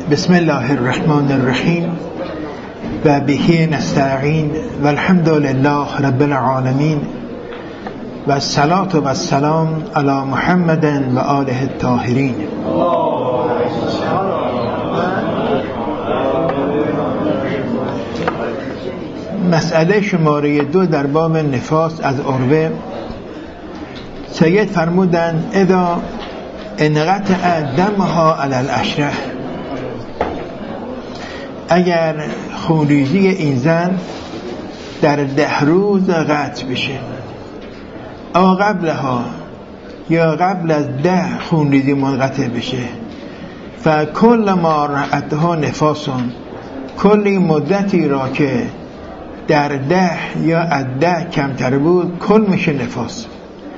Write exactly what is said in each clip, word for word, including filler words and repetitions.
بسم الله الرحمن الرحیم و به نستعین و الحمد لله رب العالمین و الصلاة و السلام علی محمد و آله الطاهرین. مسئله شماره دو در باب نفاس از عروه. سید فرمودند اذا انقطع دمها علی العشره، اگر خونریزی این زن در ده روز قطع بشه او قبلها یا قبل از ده خونریزی منقطع بشه، فکل ما رأتها نفاسون، کل این مدتی را که در ده یا از ده کمتر بود کل میشه نفاس.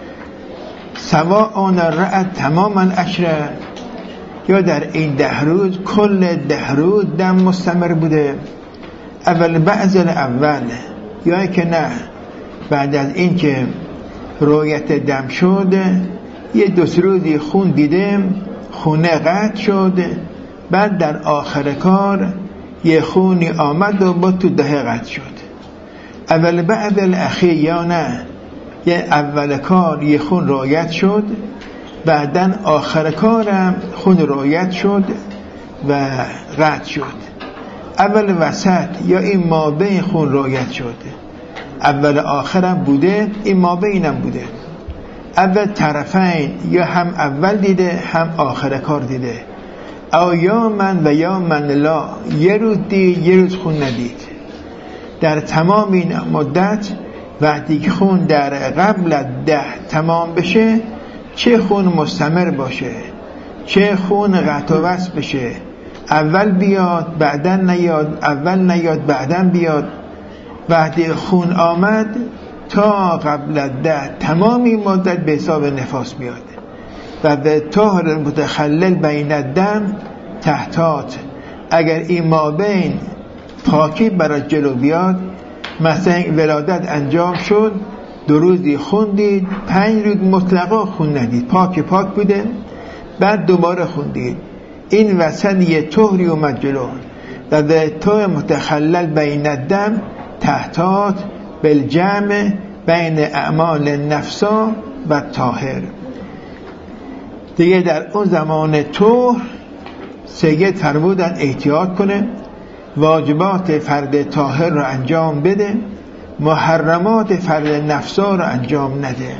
سواء رأت تماما عشره، یا در این ده روز کل ده روز دم مستمر بوده، اول بعض اول، یا که نه بعد از این که رویت دم شد یه دو سه روزی خون دیده، خونه قطع شد، بعد در آخر کار یه خونی آمد و با تو ده قطع شد. اول بعد الاخیر، یا نه یه اول کار یه خون رویت شد، بعدن آخر کارم خون رویت شد و قطع شد. اول وسط یا این مابین خون رویت شد، اول آخرم بوده، این مابینم بوده. اول طرفین یا هم اول دیده هم آخر کار دیده، او یا من و یا من لا، یه روز دید یه روز خون ندید. در تمام این مدت وقتی که خون در قبل از ده تمام بشه، چه خون مستمر باشه چه خون قطع و وصل بشه، اول بیاد بعدن نیاد، اول نیاد بعدن بیاد، وقتی خون آمد تا قبل از ده تمام این مدت به حساب نفاس میاد. و به طهر متخلل بین الدم تحتات، اگر این مابین پاکی برای جلو بیاد، مثلا ولادت انجام شد دو روزی خون دید، پنج روز مطلقا خون ندید، پاک پاک بوده، بعد دوباره خون دید، این وسط یه طهری اومد جلو و به طهر متخلل بین الدم تحتات بالجمع بین اعمال نفسا و طاهر. دیگه در اون زمان طهر سید فرمودن احتیاط کنه، واجبات فرد طاهر رو انجام بده، محرمات فرد نفسا رو انجام نده.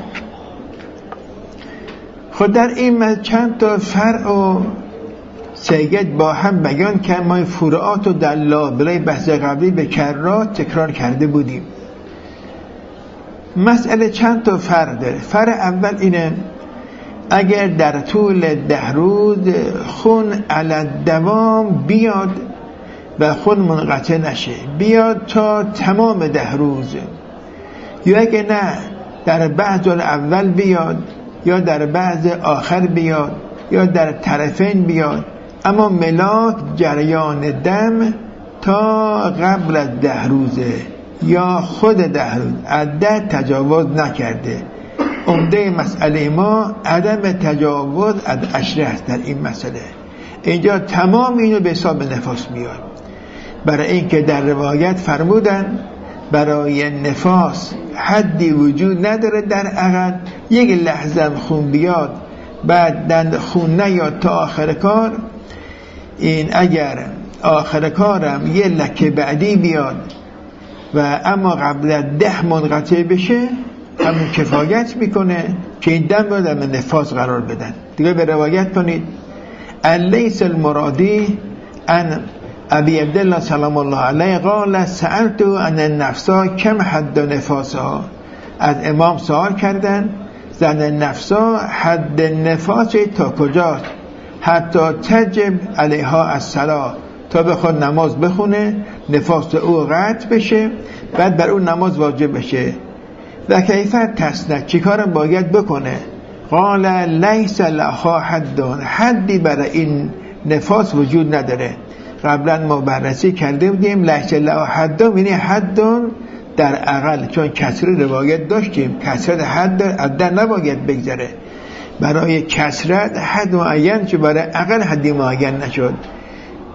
خود در این چند تا فرع و سید با هم بیان کرد. ما فروعات و در لابلای بحث قبلی به کرات تکرار کرده بودیم. مسئله چند تا فرع داره. فرع اول اینه اگر در طول ده روز خون علی دوام بیاد و خون منقطع نشه، بیاد تا تمام ده روز، یا اگه نه در بعض اول بیاد یا در بعض آخر بیاد یا در طرفین بیاد، اما ملاک جریان دم تا قبل از ده روزه یا خود ده روز، عدد تجاوز نکرده. عمده مسئله ما عدم تجاوز از عشره است. در این مسئله اینجا تمام اینو به حساب نفاس میاد، برای اینکه در روایت فرمودن برای نفاس حدی وجود نداره در عقل، یک لحظه خون بیاد بعد خون نیاد تا آخر کار، این اگر آخر کارم یه لکه بعدی بیاد و اما قبل ده منقطع بشه، همون کفایت میکنه که این دم رو در نفاس قرار بدن. دیگه به روایت کنید الیس المرادی ان ابی عبدالله سلام الله علیه قال سألت عن النفسا کم حد نفاسها، از امام سوال کردن زن نفسا حد نفاس تا کجاست، حتی تجب علیها الصلاة، تا بخواد نماز بخونه نفاس او قطع بشه بعد بر اون نماز واجب بشه. و کیفیت تسنک، چی کارم باید بکنه؟ قال لیس لها حد، حدی برای این نفاس وجود نداره. قبلا ما بررسی کرده بودیم لیس لها حد یعنی حد در عقل، چون کسر روایت داشتیم کسرت حد عدد نباید بگذره، برای کسرت حد معین چه برای عقل حدی معین نشد.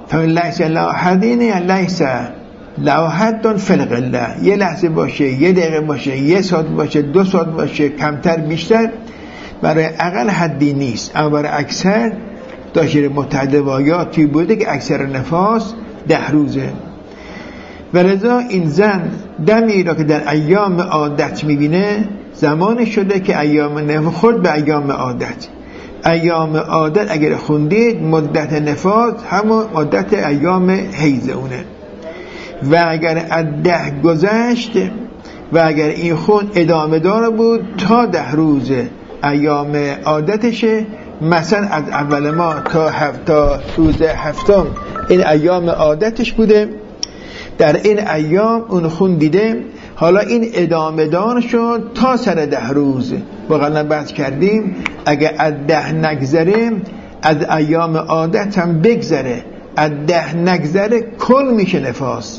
فمن لیس له حدین لیس له حد فی القله. یه لحظه باشه، یه دقیقه باشه، یه ساعت باشه، دو ساعت باشه، کمتر بیشتر، برای اقل حدی نیست. اما برای اکثر داشته متعدوایاتی بوده که اکثر نفاس ده روزه. ولذا این زن دمی را که در ایام عادت میبینه، زمان شده که ایام نفاس خود به ایام عادت. ایام عادت اگر خوندید مدت نفاس همون مدت ایام حیض اونه. و اگر از ده گذشت و اگر این خون ادامه دار بود تا ده روز ایام عادتشه، مثلا از اول ماه تا هفت تا روز هفتم این ایام عادتش بوده، در این ایام اون خون دیده، حالا این ادامه دار شد تا سر ده روز. واقعا بحث کردیم اگر از ده نگذره، از ایام عادت هم بگذره، از ده نگذره کل میشه نفاس.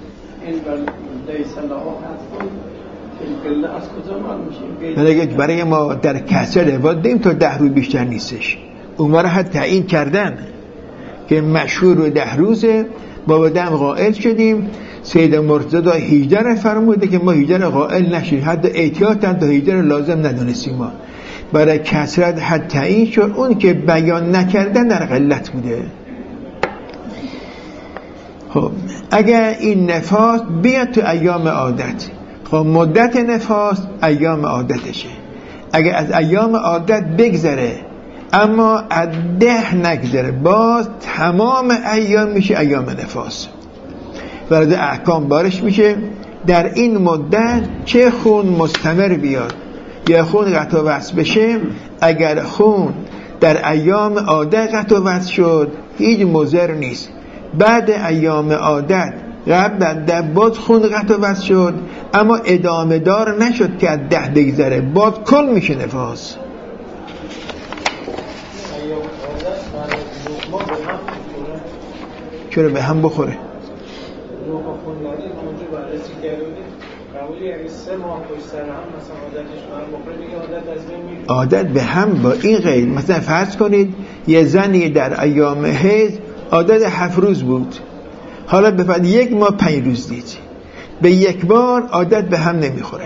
برای ما در کسر رواد دیم تا ده روز بیشتر نیستش. اونها را حتی تعیین کردن که مشهور رو ده روزه، با بدم قائل شدیم. سید مرتضی هجده را فرموده که ما هجده را قائل نشیم، حتی احتیاطاً تا هجده را لازم ندونستیم. ما برای کسرت حد تعیین شد، اون که بیان نکردن در قلت بوده. خب اگر این نفاس بیاد تو ایام عادت، خب مدت نفاس ایام عادتشه. اگر از ایام عادت بگذره اما از ده نگذره، باز تمام ایام میشه ایام نفاس. وارد احکام بارش میشه. در این مدت چه خون مستمر بیاد یا خون قطع و وصل بشه، اگر خون در ایام عادت قطع و وصل شد هیچ مضر نیست. بعد ایام عادت قبل از ده باز خون قطع و وصل شد اما ادامه دار نشد که از ده بگذره، باز کل میشه نفاس. چرا به هم بخوره؟ عادت به هم با این غیر. مثلا فرض کنید یه زنی در ایام حیض عادت هفت روز بود، حالا به فقط یک ماه پنج روز دید، به یک بار عادت به هم نمیخوره.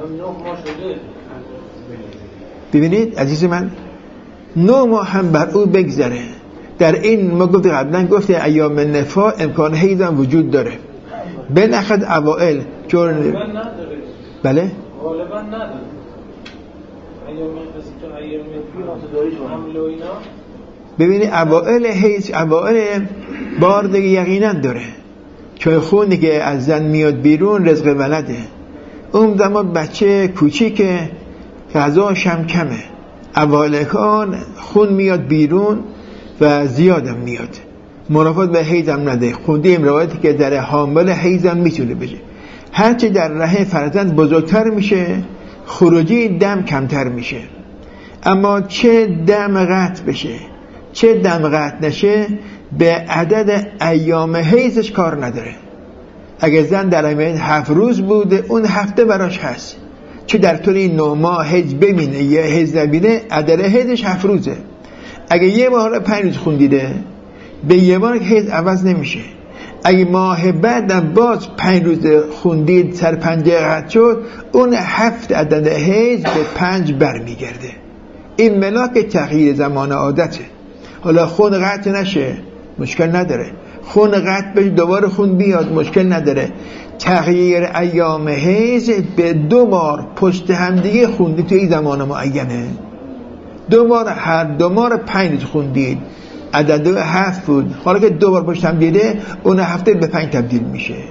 ببینید عزیز من، نه ماه هم بر او بگذره. در این ما گفت قبلا گفته ایام نفاس امکان حیض هم وجود داره. به نخد اوائل چون بله غالبا نداره. ایام تو ایام حمل و اینا، ببینید اوائل حیض اوائل بار دیگه یقینا داره، چون خونی که از زن میاد بیرون رزق ولده. اون زمان بچه کوچیکه، غذاش هم کمه، اوائل کان خون میاد بیرون و زیادم میاد. منافات به حیض هم نده. خوندیم روایتی که در حامل حیض هم میتونه بشه. هرچی در رحم فرزند بزرگتر میشه خروجی دم کمتر میشه. اما چه دم قطع بشه چه دم قطع نشه به عدد ایام حیضش کار نداره. اگه زن در ایام هفت روز بوده اون هفته براش هست، چه در طول این نه ماه حیض ببینه یا حیض نبینه عدد حیضش هفت روزه. اگه یه بار پنج روز خوندیده به یه بار حیض عوض نمیشه. اگه ماه بعدم باز پنج روز خوندید سر پنجه قطع شد، اون هفت عدد حیض به پنج بر میگرده. این ملاک تغییر زمان عادته. حالا خون قطع نشه مشکل نداره، خون قطع بشه دوباره خون بیاد مشکل نداره. تغییر ایام حیض به دو بار پشت هم دیگه خوندی توی زمان معینه، دو بار هر دو بار پنج خوندید عدد هفت بود، حالا که دو بار پشت هم دیده اون هفته به پنج تبدیل میشه. شبهه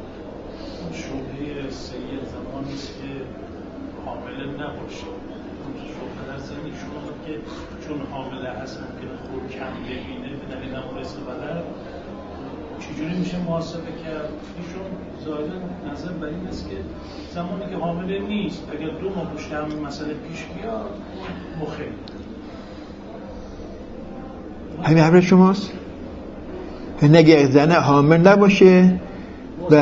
سید زمانی است که حامله نباشه. شبهه در زنی شما که چون حامله هست ممکنه خود کم ببینه به دلیل نمارس بدن، چجوری میشه محاسبه کرد؟ ایشون ظاهرا نظر بر این است که زمانی که حامله نیست اگر دو ماه پشت هم مسئله پیش بیاد مخیر. همین حرف شماست؟ نگه زنه حامل نباشه و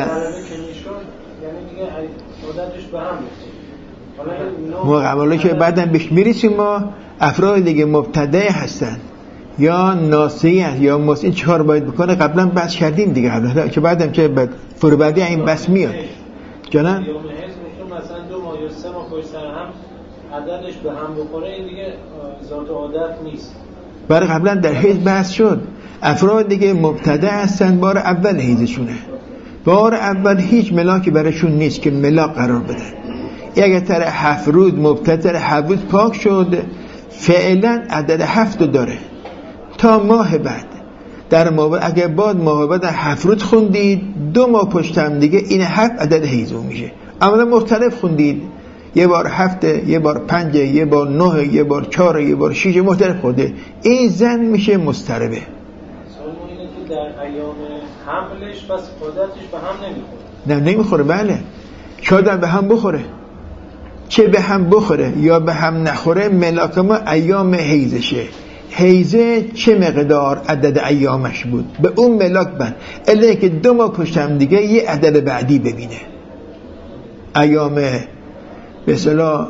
ما قبلا که بعدم بهش میرسیم، ما افراد دیگه مبتدع هستن یا ناصحیت یا مس، این چهار باید بکنه. قبلا بحث کردیم دیگه قبلا که بعدم که بعد فرو بعدی این بحث میاد. جانم مثلا دو ماه یا سه ماه پشت سر هم عددش به هم بخوره، این دیگه ذات عادت نیست. برای قبلا در حیض بحث شد. افراد دیگه مبتدع هستن، بار اول حیضشونه، بار اول هیچ ملاکی براشون نیست که ملاک قرار بدن. اگه تر هفت روز مبتدع هفت روز پاک شد، فعلا عدد هفت رو داره تا ماه بعد. در ماه اگه بعد ماه بعد هفت روز خوندید، دو ماه پشتم دیگه این هفت عدد حیضو میشه. اما مختلف خوندید، یه بار هفته، یه بار پنجه، یه بار نه، یه بار چهار، یه بار شیش، مختلف خونده، این زن میشه مضطربه. سوال اینه که در ایام حملش پس عادتش به هم نمیخوره. نه نمیخوره. بله شاید به هم بخوره، چه به هم بخوره یا به هم نخوره، ملاک ما ایام حیضشه. حیزه چه مقدار عدد ایامش بود به اون ملاک بند، الا که دو ماه پشتم دیگه یه عدد بعدی ببینه. ایام به اصطلاح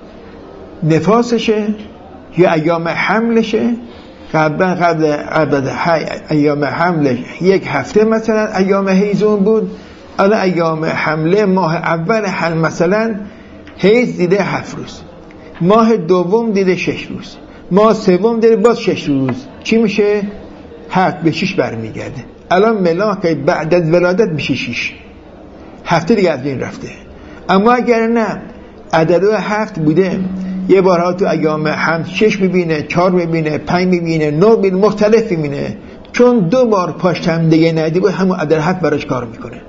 نفاسشه یا ایام حملشه. قبل قبل قبل ایام حملش یک هفته مثلا ایام حیزون بود، الان ایام حمله ماه اول حمل مثلا حیز دیده هفت روز، ماه دوم دیده شش روز، ماه سوم دیده باز شش روز، چی میشه؟ هفت به شش برمیگرده. الان ملاک بعد از ولادت میشه شش هفته دیگه از این رفته. اما اگر نه عدد هفت بوده، یه بارها تو ایام حمل شش ببینه، چهار ببینه، پنج ببینه، نه ببینه، مختلف ببینه، چون دو بار پشت هم دیگه ندیده بود، همون عدد هفت براش کار میکنه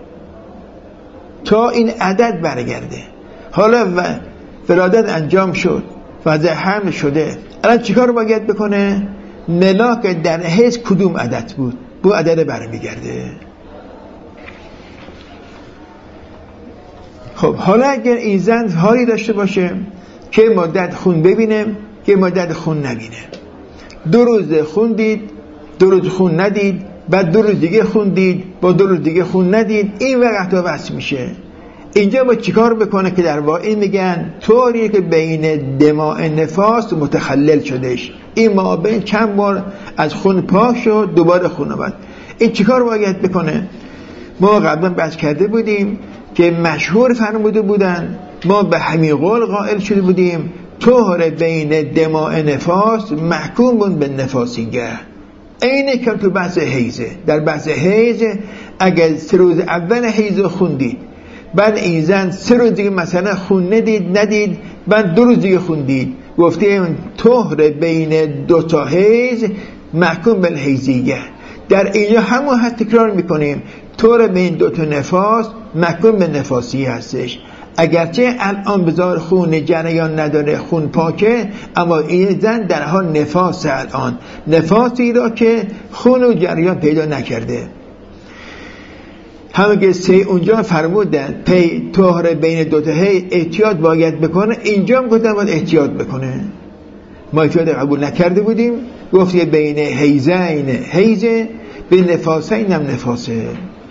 تا این عدد برگرده. حالا و ولادت انجام شد، وضع حمل شده، الان چیکار باید بکنه؟ ملاک در حیض کدوم عدد بود؟ بو عدد برمیگرده. خب حالا اگر این زن حالی داشته باشه که مدت خون ببینه که مدت خون نبینه، دو روز خون دید، دو روز خون ندید، بعد دو روز دیگه خون دید، با دو روز دیگه خون ندید، این وقت ها وصل میشه. اینجا با چیکار بکنه که در واقع میگن طوری که بین دماء نفاس متخلل شدهش، این مابین چند بار از خون پاک شد دوباره خون آمد. این چیکار باید بکنه؟ ما قبلا بحث کرده بودیم که مشهور فرموده بودن، ما به همین قول قائل شده بودیم، طهر بین دماء نفاس محکوم بود به نفاسینگه. اینه که تو بحث حیزه، در بحث حیزه اگر سه روز اول حیز خوندید، بعد این زن سه روز دیگه مثلا خون ندید ندید بعد دو روز دیگه خوندید، گفتیم طهر بین دو تا حیز محکوم به حیزیه. در اینجا همون حد تکرار میکنیم، طهر بین دو تا نفاس محکوم به نفاسی هستش. اگرچه الان بذار خون جریان نداره، خون پاکه، اما این زن در حال نفاس، الان نفاسی را که خون و جریان پیدا نکرده. همه که سه اونجا فرمودن پی طهر بین دو تا حیض احتیاط باید بکنه، اینجا هم گفتن باید احتیاط بکنه. ما احتیاط قبول نکرده بودیم، گفتی بین حیزین حیزه، بین نفاسین هم نفاسه.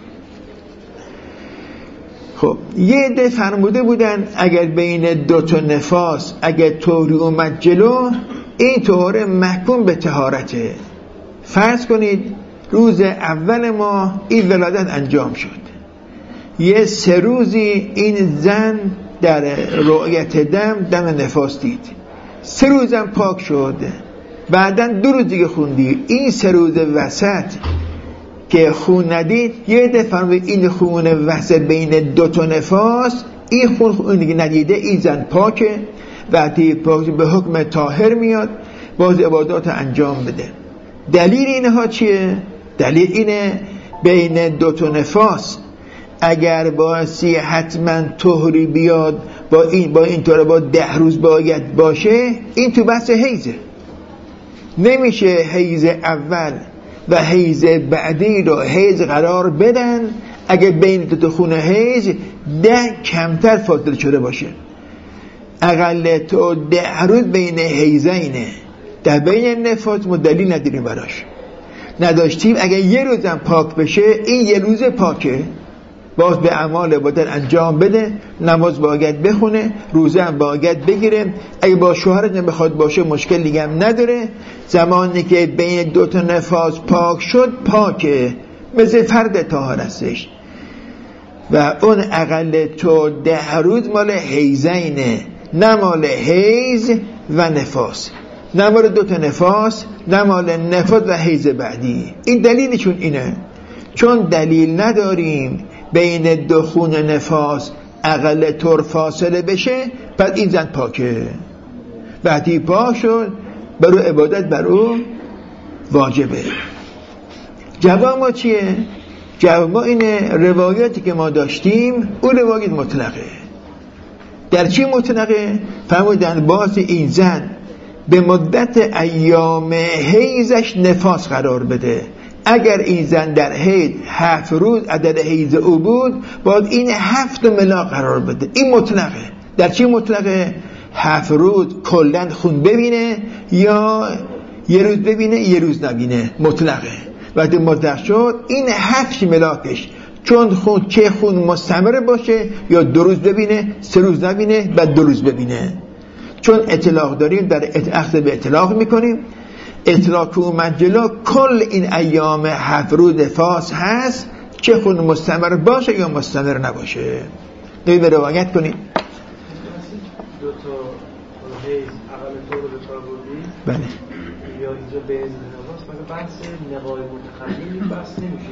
خب یه عده فرموده بودن اگر بین دو تا نفاس اگر طهری اومد جلو، این طهر محکوم به طهارته. فرض کنید روز اول ما این ولادت انجام شد، یه سه روزی این زن در رؤیت دم دم نفاس دید، سه روزم پاک شد، بعدن دو روز دیگه خوندی، این سه روز وسط که خون ندید، یه دفعه این خون وسط بین دو تا نفاس، این خون خون دیگه ندیده، این زن پاکه، وقتی پاک به حکم طاهر میاد، باز عبادات انجام بده. دلیل اینها چیه؟ دلیل اینه بین دو تا نفاس اگر باعثی حتما طهری بیاد، با این با این طور با ده روز باید باشه، این تو بحث حیزه. نمیشه حیز اول و حیز بعدی رو حیز قرار بدن اگر بین دو تا خون حیز ده کمتر فاصله شده باشه. اقل تو ده روز بین حیزینه، در بین نفاس ما دلیل نداریم براش، نداشتیم. اگر یه روزم پاک بشه، این یه روز پاکه، باز به اعمال عبادت انجام بده، نماز باید بخونه، روزه هم باید بگیره، اگه با شوهرت نمیخواد باشه مشکل دیگه هم نداره. زمانی که بین دو تا نفاس پاک شد پاکه، مثل فرد طاهر هستش. و اون اقل تو ده روز مال حیزینه، نه مال حیز و نفاس، نه مال دو تا نفاس، نه مال نفاس و حیز بعدی. این دلیلشون اینه، چون دلیل نداریم بین دو خون نفاس اقل طور فاصله بشه، پس این زن پاکه. وقتی پاک شد برای عبادت بر او واجبه. جواب ما چیه؟ جواب ما اینه روایاتی که ما داشتیم اون روایت مطلقه. در چی مطلقه؟ فرمودن باز این زن به مدت ایام حیزش نفاس قرار بده. اگر این زن در حیض هفت روز عدد حیض او بود، باید این هفت ملا قرار بده. این مطلقه. در چی مطلقه؟ هفت روز کلن خون ببینه یا یه روز ببینه یه روز نبینه، مطلقه. وقتی مطلق شد این هفت ملاکش، چون خون چه خون مستمر باشه یا دو روز ببینه، سه روز نبینه، بعد دو روز ببینه. چون اطلاق داریم در اخذ به اطلاق میکنیم، اطلاق که اومد جلو کل این ایام هفت روز فاس هست، چه خون مستمر باشه یا مستمر نباشه. دوی به روایت کنیم. دو تا حیض اقل طور رو به کار بردی؟ بله. یا اینجا به حیض نواز مگه بحث نقای متخلیم بحث نمیشه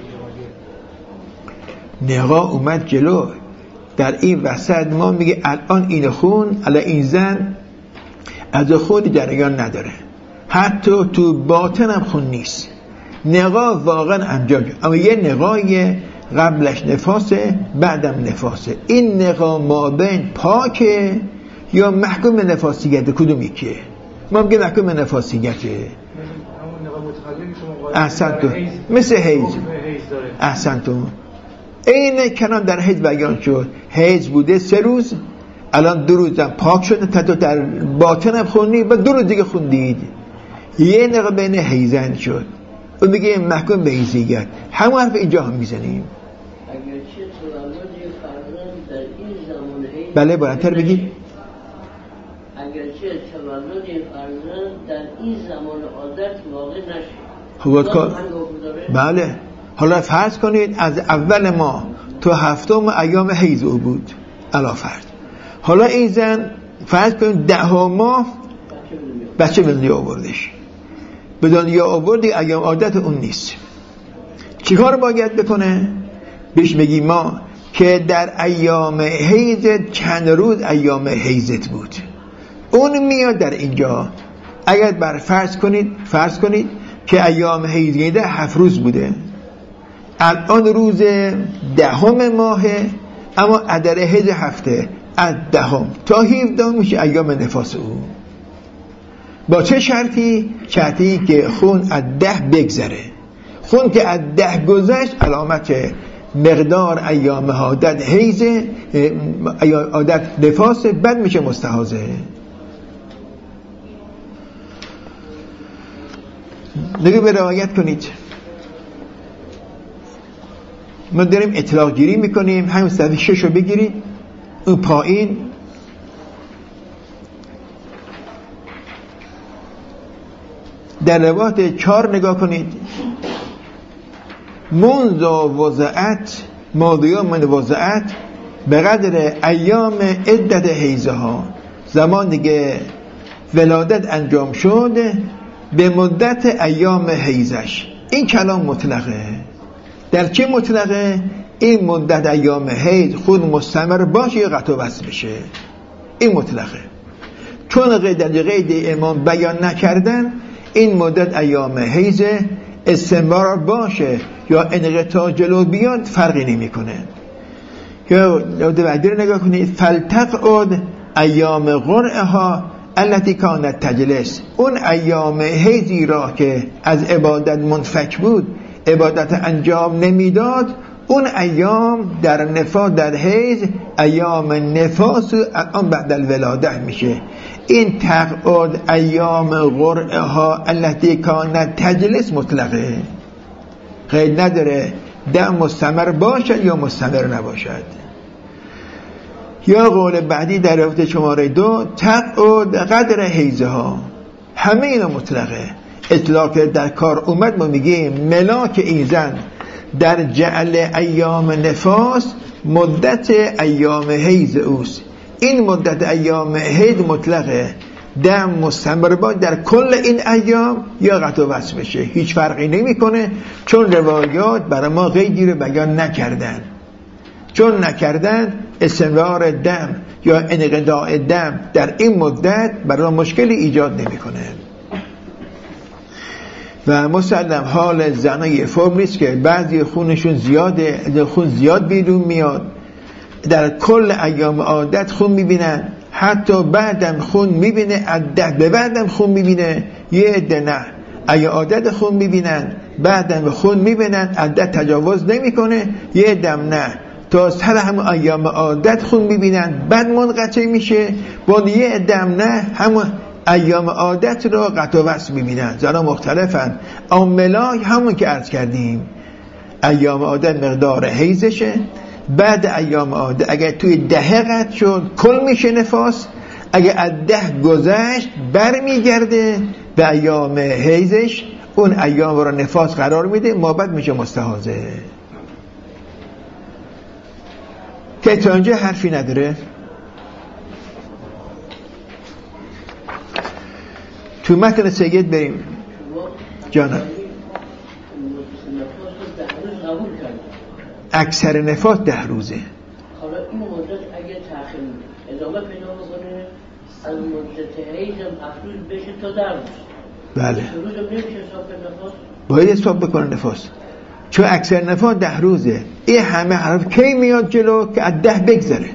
اینجا؟ نقا اومد جلو، در این وسط ما میگه الان این خون، الان این زن از خود جریان نداره، حتی تو باطن هم خون نیست. نقا واقعا انجام، اما یه نقای قبلش نفاسه بعدم نفاسه. این نقا ما بین پاکه یا محکوم نفاسیگته؟ کدوم یکیه؟ ما میگه محکوم نفاسیگته. همون نقا متخلیم شما احسنتون، مثل حیض. احسنتون. این کنان در حیض بیان شد، حیض بوده سه روز، الان دو روزم پاک شده، تا در باطنم خونی و دو روز دیگه خوندید، یه نقا بین حیضین شد. اون میگه محکوم به حیضیت. همون حرف اینجا هم میزنیم. بله بلندتر بگید. اگرچه تولد این فرزند در این زمان عادت واقع نشه. خود کار. بله. حالا فرض کنید از اول ما تو هفتم ایام حیض او بود، علا فرض. حالا این زن فرض کنید ده ماه بچه به دنیا آوردش، به دنیا آوردی ایام عادت اون نیست، چی کار باید بکنه؟ بهش بگی ما که در ایام حیضت چند روز ایام حیضت بود، اون میاد در اینجا. اگر بر فرض کنید فرض کنید که ایام حیض هفت روز بوده، الان روز دهم ماهه، اما عدد حیض هفته از دهم تا هفدهم میشه ایام نفاس او. با چه شرطی؟ شرطی که خون از ده بگذره. خون که از ده گذشت علامت مقدار ایام عادت حیض، عادت نفاس، بعد میشه مستحاضه. دیگه به روایت کنید. ما داریم اطلاق گیری میکنیم، همین صفحه شش رو بگیرید، اون پایین در روایت چهار نگاه کنید. منذ وضعت ماضیه من وضعت به قدر ایام عدت حیضه ها، زمان دیگه ولادت انجام شد به مدت ایام حیضش. این کلام مطلقه. در چه مطلقه؟ این مدت ایام حیض خود مستمر باشه یا قطع وصل بشه، این مطلقه. چون در قید امام بیان نکردن این مدت ایام حیض استمرار باشه یا انقطاع جلو بیاد فرقی نمی کنه. یا بعدی رو نگاه کنید. فلتقعد ایام قرعها التي كانت تجلس، اون ایام حیضی را که از عبادت منفک بود، عبادت انجام نمیداد، اون ایام در نفاس در حیض ایام نفاس الان بعد الولاده میشه. این تقعد ایام قرعها التي كانت تجلس مطلقه، قید نداره دم مستمر باشد یا مستمر نباشد. یا قول بعدی در رابطه شماره دو، تقعد قدر حیزه ها. همه اینا مطلقه. اطلاق در کار اومد ما میگیم ملاک این زن در جعل ایام نفاس مدت ایام حیض اوست. این مدت ایام حیض مطلقه، دم مستمر با در کل این ایام یا قطع و وصل بشه، هیچ فرقی نمیکنه، چون روایات برای ما قیدی رو بیان نکردن. چون نکردن استمرار دم یا انقطاع دم در این مدت برای مشکلی ایجاد نمیکنه. و مسلم حال زنای فرم نیست که بعضی خونشون زیاده، خون زیاد بیرون میاد، در کل ایام عادت خون میبینن، حتی بعدم خون میبینه، عدت به بعدم خون میبینه، یه عده نه، ایام عادت خون میبینن بعدم خون میبینن، عدت تجاوز نمیکنه، یه عده نه، تا سر همون ایام عادت خون میبینن بعد منقطع میشه، با یه عده نه همون ایام عادت رو قطع و وصل میبینن. زنا مختلفن، اما ملاک همون که عرض کردیم، ایام عادت مقدار حیضشه، بعد ایام عادت اگر توی دهه قطع شد کل میشه نفاس، اگر از ده گذشت بر میگرده به ایام حیضش، اون ایام رو نفاس قرار میده، مابد میشه مستحاضه. که تا اینجا حرفی نداره. تو متن سید بریم. جانم اکثر نفاس ده روزه. حالا این مدت اگه تأخیر ادامه پیدا بکنه از مدت حیض افروز بشه تا ده روز. بله. روز نمیشه حساب نفاس؟ باید حساب بکنه نفاس. چون اکثر نفاس ده روزه. این همه حرف کی میاد جلو که از ده بگذره.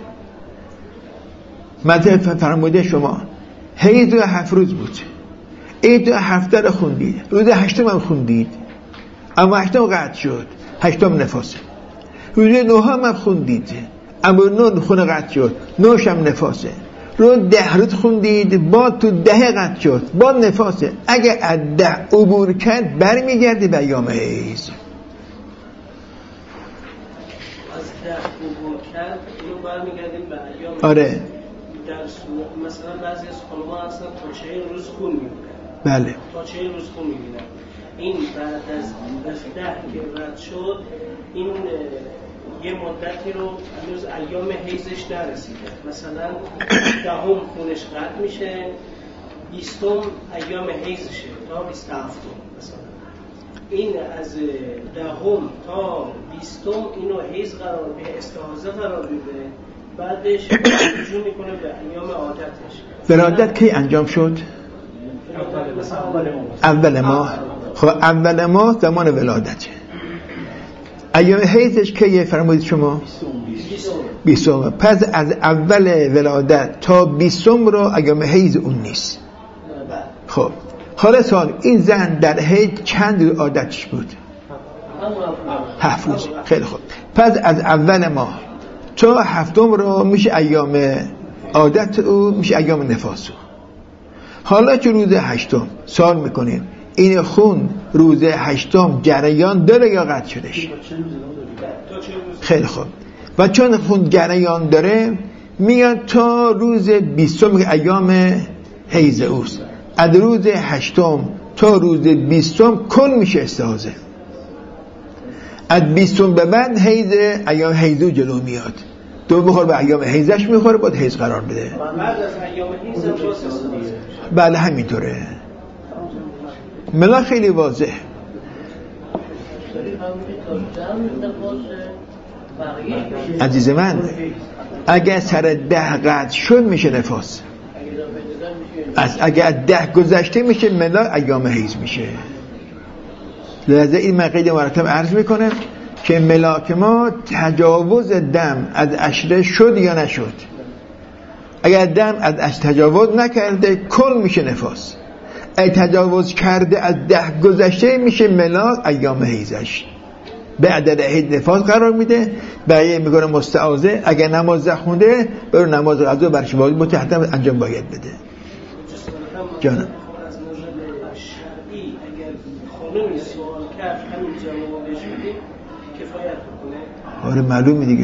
مثلا فرموده شما حیض هفت روز بود. این دو هفته رو خوندید، روز هشتم هم خوندید، اما هشتم قطع شد، هشتم نفاسه. روز نهم هم خوندید، اما نه خونه قطع شد، نوش هم نفاسه. روز ده روز خوندید، با تو ده قطع شد، با نفاسه. اگه از ده عبور کرد برمیگرده به ایام حیض. از ده عبور کرد اینو برمیگردیم به ایام. آره. در صورت مثلا بعضی از خانم‌ها هستن تا چهل روز خون می‌بینن. بله. تا چهل روز خون می‌بینن. این بعد از از ده که رد شد، این یه مدتی رو هنوز ایام حیضش نرسیده. مثلا دهم خونش قطع میشه، بیستم ایام حیضشه تا بیست و هفتم مثلا. این از دهم تا بیستم اینو حیض قرار به استحاضه قرار میده، بعدش رجوع میکنه به ایام عادتش. ولادت کی انجام شد؟ اول ماه. خب اول ماه زمان ولادته. ایام حیضش کیه فرمودید شما؟ بیستم. پس از اول ولادت تا بیستم رو ایام حیض اون نیست. خب حالا سوال، این زن در حیض چند روز عادتش بود؟ هفت روز. خیلی خوب. پس از اول ماه تا هفتم رو میشه ایام عادت او، میشه ایام نفاس او. حالا که روز هشتم سوال میکنیم این خون روز هشتم جریان داره یا قطع شدش؟ خیلی خوب. و چون خون جریان داره میاد تا روز بیستم که ایام حیض اوست. از روز هشتم تا روز بیستم کل میشه استحاضه. از بیستم به بعد حیض ایام حیضو جلو میاد، دو بخور به ایام حیضش میخوره، باید حیض قرار بده. بعد از ایام حیض هم باز استحاضه. بله همینطوره. ملا خیلی واضح. عزیز من اگر سر ده قطع شد میشه نفاس، از اگر ده گذشته میشه ملا ایام حیض میشه. لذا این مقید مرتب عرض میکنم که ملاک ما تجاوز دم از عشره شد یا نشد. اگر دم از عشره تجاوز نکرده کل میشه نفاس، اگر تجاوز کرده از ده گذشته میشه ملاک ایام حیضش. بعد حیض نفاس قرار میده، بقیه میکنه مستعاضه. اگر نماز خونده برو نماز قضا برش باید متحتم انجام باید بده. جانم از نظر شرعی اگر خانمی سوال کرد همین جوابش بدیم کفایت بکنه؟ آره معلومه دیگه.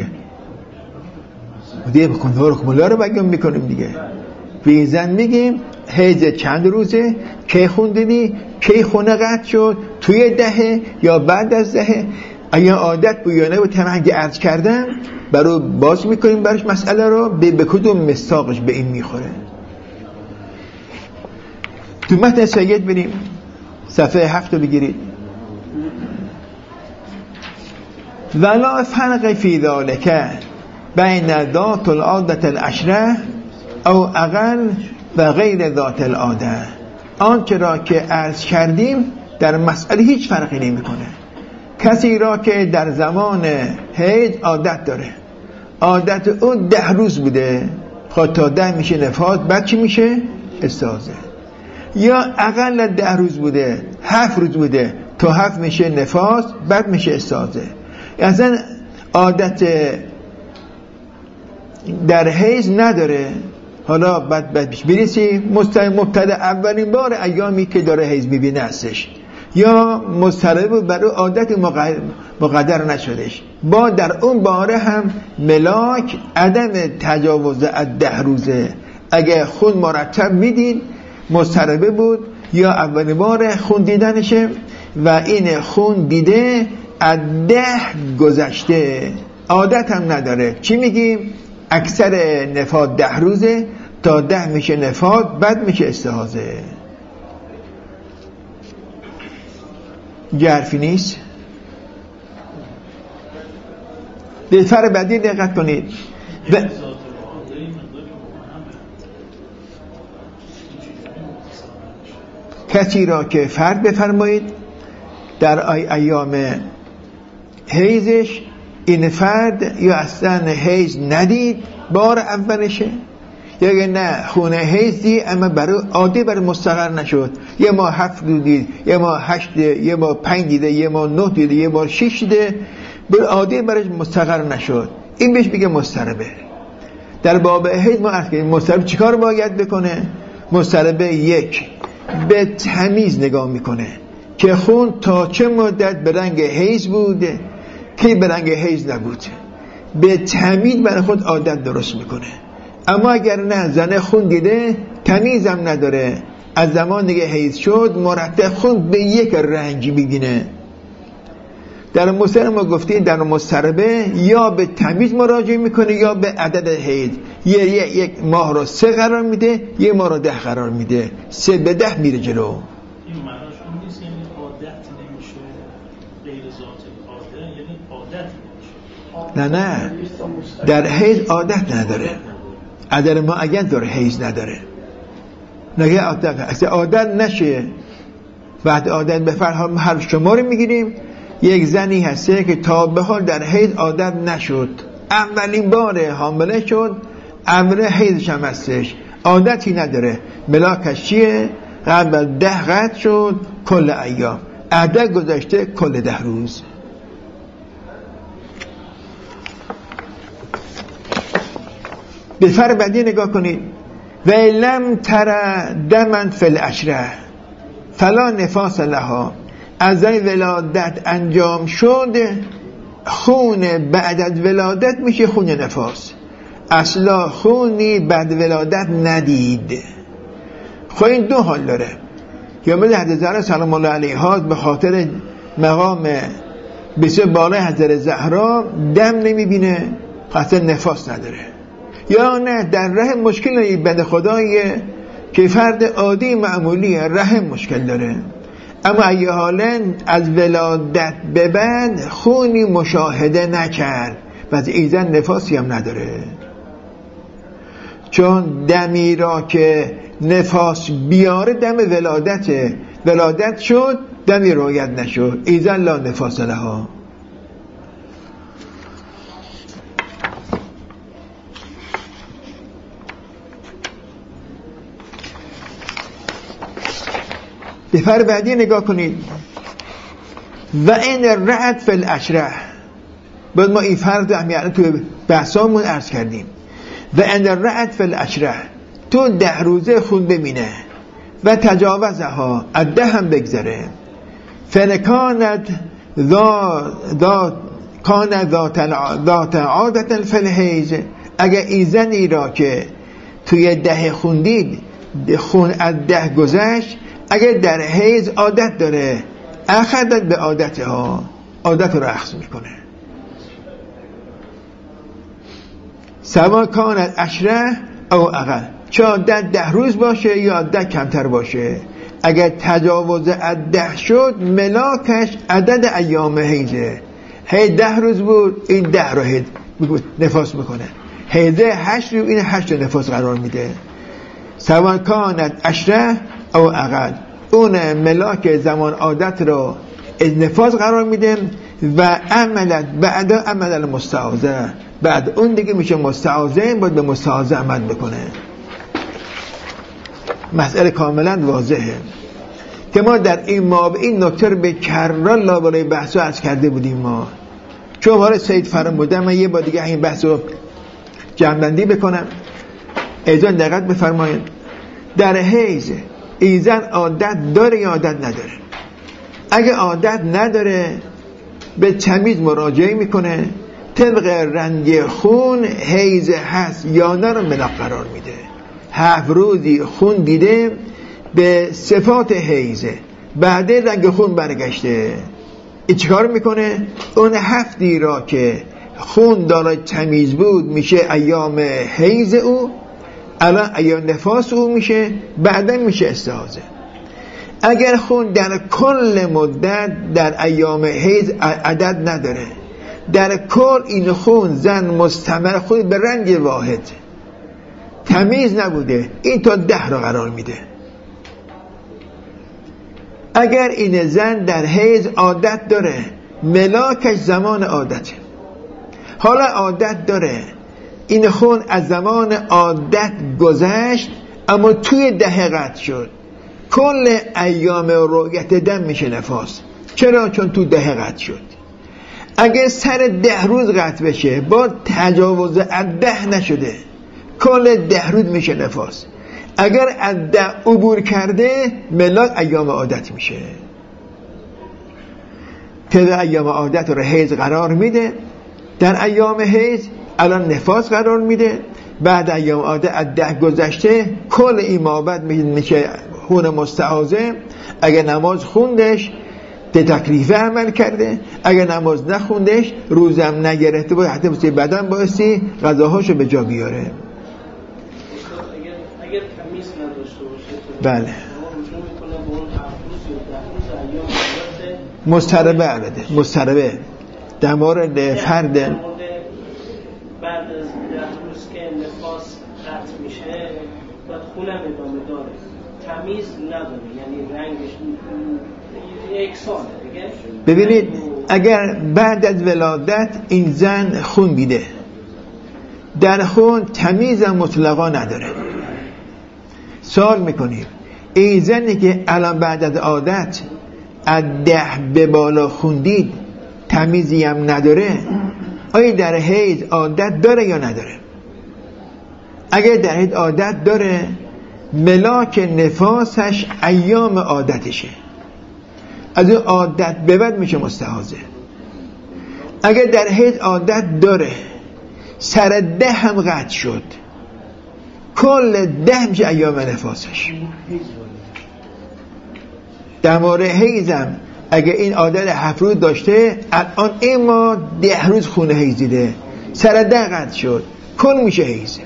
دیگه بکن دور کمولا رو بگم میکنیم دیگه. بیزن میگیم حیض چند روزه، کی خوندنی، کی خونه قطع شد، توی دهه یا بعد از دهه، اگه عادت بود یا نبود همه هنگه عرض کردم برای باز میکنیم برش مسئله رو به, به کدوم مستاقش به این میخوره. تو متن سید بریم صفحه هفت رو بگیرید. ولا فرق فی ذالک بین ذات العادت العشره او اقل و غیر ذات العاده. آنچه را که عرض کردیم در مسئله هیچ فرقی نمی کنه. کسی را که در زمان حیض عادت داره، عادت اون ده روز بوده، خود تا ده میشه نفاس، بعد چی میشه؟ استحاضه. یا اقل ده روز بوده، هفت روز بوده، تا هفت میشه نفاس، بعد میشه استحاضه. اصلا عادت در حیض نداره. حالا بعد بعد پیش بریسی مبتدا اولین بار ایامی که داره حیض میبینه هستش، یا مضطرب برای عادت مقدر نشدش، با در اون باره هم ملاک عدم تجاوز از ده روزه. اگه خون مرتب میدید مضطرب بود یا اولین بار خون دیدنشه و این خون دیده از ده گذشته، عادت هم نداره، چی میگیم؟ اکثر نفاذ ده روزه، تا ده میشه نفاذ، بعد میشه استحاضه. جرفی نیست. به فر بعدی دقت کنید. و کسی را که فرد بفرمایید در ای ایام حیضش، این فرد یا اصلا حیض ندید بار اولشه، یا نه خونه حیض دید اما برای عادی برای مستقر نشد، یه ما هفت دید، یه ما هشت دید، یه ما پنج دیده، یه ما نه دیده، یه ما شش دیده، برای عادی برای مستقر نشد، این بهش میگه مضطربه. در باب حیض ما از که مضطرب چیکار باید بکنه؟ مضطربه یک به تمیز نگاه میکنه که خون تا چه مدت به رنگ حیض بوده، کی به رنگ حیض نبود، به تمیز برای خود عادت درست میکنه. اما اگر نه زن خون دیده تمیزم نداره، از زمان دیگه حیض شد مرتب خون به یک رنگ میبینه، در مستر ما گفتیم در مستربه یا به تمیز مراجعه میکنه یا به عدد حیض، یه یک ماه رو سه قرار میده، یه ماه رو ده قرار میده، سه به ده میره جلو. این معناش اون نیست یعنی عادت نمیشه غیر ذات العاده، یعنی عادت نه نمیشه. نه در حیض عادت نداره، عدد ما اگر داره حیض نداره، نگه عادت عادت نشه. وقت عادت به فرض حرف شما رو میگیریم، یک زنی هسته که تا به حال در حیض عادت نشد، اولین بار حامله شد، اول حیضش هم هستش، عادتی نداره، ملاکش چیه؟ قبل ده قطع شد کل ایام، عدد گذاشته کل ده روز. به فر بعدی نگاه کنید. و لم تر دمن فی العشره فلا نفاس لها. از این ولادت انجام شد، خون بعد از ولادت میشه خون نفاس، اصلا خونی بعد ولادت ندید. خب این دو حال داره، یا مثل حضرت زهرا سلام الله علیها به خاطر مقام بسیار بالای حضرت زهرا دم نمیبینه، خاطر نفاس نداره، یا نه در رحم مشکل ندید، بنده خدایی که فرد عادی معمولی رحم مشکل داره، اما ایه حالا از ولادت به بعد خونی مشاهده نکرد و از ایزن نفاسی هم نداره، چون دمی را که نفاس بیاره دم ولادته، ولادت شد دمی رویت نشد، ایزن لا نفاس لها. به فر بعدی نگاه کنید. و این رعد فی العشره، باید ما این فرد اهمیت تو بحثامون عرض کردیم. و این رعد فی العشره، تو ده روزه خون ببینه و تجاوزها از ده هم بگذره، فنکانت ذا ذا کان ذات عادت فی الحیض، اگر این زنی را که توی ده خوندید خون از ده گذشت، اگر در حیض عادت داره اخذت به عادتها، عادت رو اخذ میکنه. سوا کانت عشره او اقل، چه عادت ده روز باشه یا عادت کمتر باشه، اگر تجاوز از ده شد ملاکش عدد ایام حیضه. هی ده روز بود، این ده رو حیض نفاس میکنه، حیضه هشت رو، این هشت رو نفاس قرار میده. سوا کانت عشره او اقل، اون ملاک زمان عادت رو نفاس قرار میده. و عملت بعد عمل المستعاذه، بعد اون دیگه میشه مستعاذه، باید به مستعاذه عمل بکنه. مسئله کاملا واضحه که ما در این ماب این نکته رو به کرران لابلای بحث رو عرض کرده بودیم. ما چون حالا سید فرموده، من یه بار دیگه این بحث رو جمع‌بندی بکنم، ایزان دقت بفرمایید. در حیض ایزن عادت داره یا عادت نداره؟ اگه عادت نداره به تمیز مراجعه میکنه، طبق رنگ خون حیض هست یا نه رو ملاک قرار میده. هفت روزی خون دیده به صفات حیضه، بعد رنگ خون برگشته، این چیکار میکنه؟ اون هفتی را که خون داره تمیز بود میشه ایام حیض او، الان ایام نفاس او میشه، بعدا میشه استحاضه. اگر خون در کل مدت در ایام حیض عدد نداره، در کل این خون زن مستمر خود به رنگ واحد تمیز نبوده، این تا ده را قرار میده. اگر این زن در حیض عادت داره، ملاکش زمان عادته، حالا عادت داره، این خون از زمان عادت گذشت اما توی ده قطع شد، کل ایام رؤیت دم میشه نفاس. چرا؟ چون تو ده قطع شد. اگه سر ده روز قطع بشه با تجاوز از ده نشده، کل ده روز میشه نفاس. اگر از ده عبور کرده ملاک ایام عادت میشه. طبق ایام عادت رو حیض قرار میده، در ایام حیض الان نفاس قرار میده، بعد ایام عادت از ده گذشته کل این مابد میشه خون مستعاذه. اگر نماز خوندش به تکلیفه عمل کرده، اگر نماز نخوندش روزم نگرفته باید حتی بسید بدن بایستی غذاهاشو به جا بیاره. اگر اگر تمیز نداشته باشه، بله رجوع میکنه به اون هفت روز یا ده روز ایام عادت مضطربه عبده مضطربه در مورد فرد بعد از ده روز که نفاس قطع میشه باید خونم ادامه داره، تمیز نداره، یعنی رنگش یکسانه دیگه. ببینید اگر بعد از ولادت این زن خون دیده، در خون تمیز مطلقا نداره، سوال میکنیم این زنی که الان بعد از عادت از ده به بالا خوندید تمیزی هم نداره، آیا در حیض عادت داره یا نداره؟ اگر در حیض عادت داره ملاک نفاسش ایام عادتشه، از اون عادت به بعد میشه مستحاضه. اگر در حیض عادت داره سر ده هم قطع شد، کل ده میشه ایام نفاسش. در مورد حیضم اگر این عادت هفت روز داشته، الان این ما ده روز خونه حیض دیده، سر ده قطع شد، کل میشه حیضه.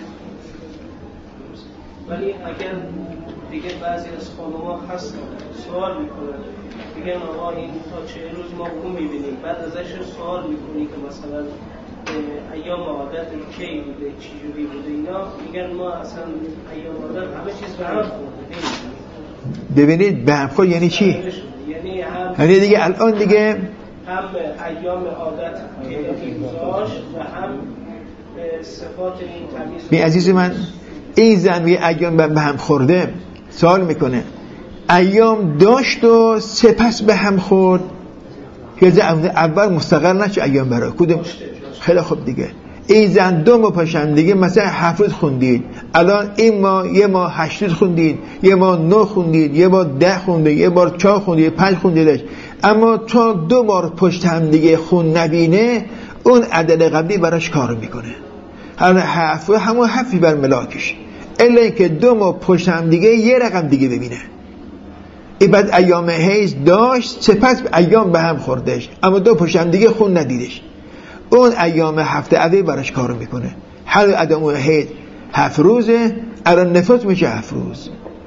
ولی اگر دیگه بعضی از خانم‌ها هستن سوال میکنن، میگن آقا این تا چه روز ما خون میبینیم، بعد ازش سوال میکنی که مثلا ایام عادت کی بوده، چی جوری بوده، اینا میگن ما اصلا ایام عادت همه چیز به هم خورده. ببینید به هم خورد یعنی چی؟ یعنی هم یعنی دیگه الان دیگه هم ایام عادت که گذاشت و هم صفات این تمیز. بی عزیز من، این زن یه ایام به هم خورده، سوال میکنه ایام داشت و سپس به هم خورد که اول مستقر نشه ایام برای کدوم؟ خیلی خوب دیگه این زن دو ماه پاشم دیگه مثلا هفت روز خوندید، الان این ماه یه ماه هشت روز خوندید، یه ماه نه خوندید، یه بار ده خوندید، یه بار چهار خوندید، پنج خوندیدش، اما تا دو بار پشت هم دیگه خون نبینه، اون عدد قبلی براش کار میکنه. هر حرف همون حرفی بر ملاکش، الا اینکه دو ماه پشت هم دیگه یه رقم دیگه ببینه. این بعد ایام حیض داشت، سپس ایام به هم خوردش، اما دو پشت هم دیگه خون ندیدش. اون ایام هفته اولی براش کار میکنه. هر عدم حیض هفت روزه، الان نفاس میشه هفت روز.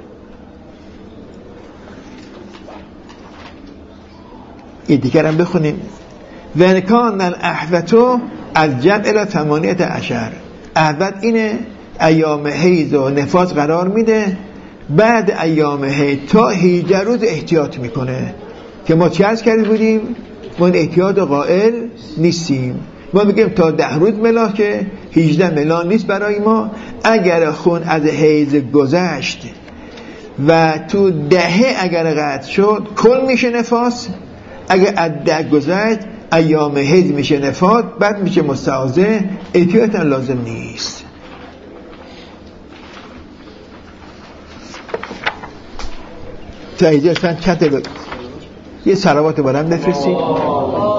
این دیگر هم بخونیم. ونکان الاحوتو از جمع الى ثمانیت عشر. احوت اینه ایام حیض و نفاس قرار میده، بعد ایام حیض تا هجده روز احتیاط میکنه که ما چه عرض کرده بودیم؟ ما احتیاط قائل نیستیم. ما میگیم تا ده روز ملا که هجده ملا نیست برای ما. اگر خون از حیض گذشت و تو دهه اگر قطع شد کل میشه نفاس. اگر از ده گذشت ایام حیض میشه نفاس، بعد میشه مستعاضه، احتیاط لازم نیست. تا اینجا چند تا یه صلوات برام بفرستید.